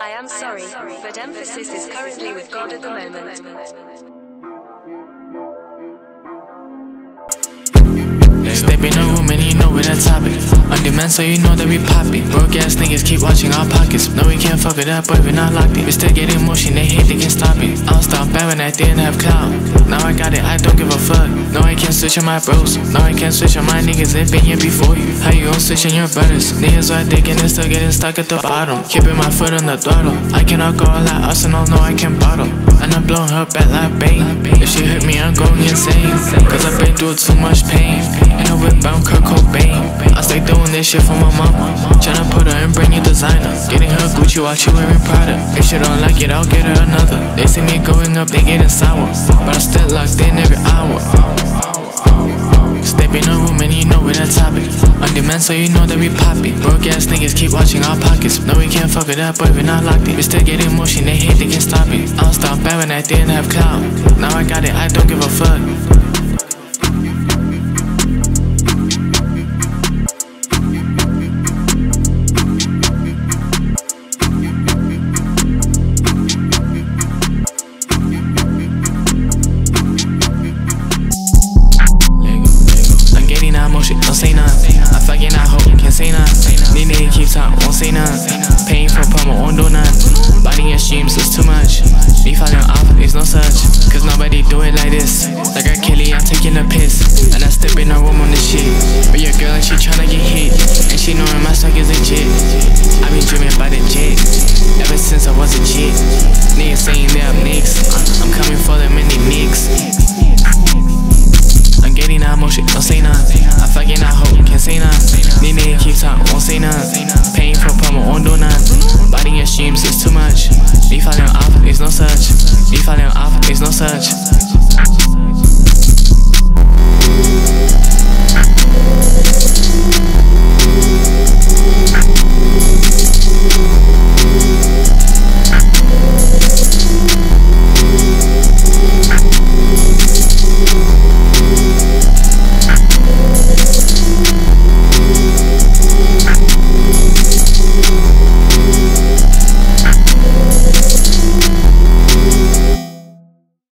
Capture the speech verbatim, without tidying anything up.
I am sorry, but emphasis is currently with God at the moment. Step in the room and you know we're the topic. On demand, so you know that we pop it. Broke ass niggas keep watching our pockets. No, we can't fuck it up, but we're not locked in. We still get emotion, they hate, they can't stop it. I don't stop bad when I didn't have clout. Now I got it, I don't give a fuck. No, I can't switch on my bros. No, I can't switch on my niggas, they've been here before you. How you gon' switch on your brothers? Niggas are thinking and still getting stuck at the bottom. Keeping my foot on the throttle. I cannot go all like Arsenal, no, I can't bottle. And I'm blowing her back like bang. If she hurt me, I'm going insane. Cause I've been through too much pain. In a whip, I'm Kurt Cobain. I stay doing this shit for my mama. Tryna put her in brand new designer. Getting her Gucci while she wearing Prada. If she don't like it, I'll get her another. They see me going up, they getting sour. But I'm still locked in every hour. Step in the room and you know we're the topic. On demand, so you know that we pop it. Broke ass niggas keep watching our pockets. No, we can't fuck it up, but we're not locked in. We still get emotion, they hate, they can't stop it. I don't stop bad when I didn't have clout. Now I got it, I don't give a fuck. Don't say nothing, I fucking I hope, can't say nothing. These niggas keep talking, won't say nothing. Paying for promo, won't do nothing. Body and streams is too much. Me falling off, there's no such. Cause nobody do it like this. Like R. Kelly, I'm taking a piss. And I step in the room on this shit. But your girl and she tryna get hit. And she knowin' my swag is legit. I been dreaming about the jet ever since I was a kid. Niggas saying they up next. I'm coming for them and they mix. I'm getting that emotion, don't say nothing. I fucking I hope, can't say nothing. These niggas keep talking, won't say nothing. Paying for promo, won't do nothing. Body and streams is too much. Me falling off, there's no such. Me falling off, there's no such.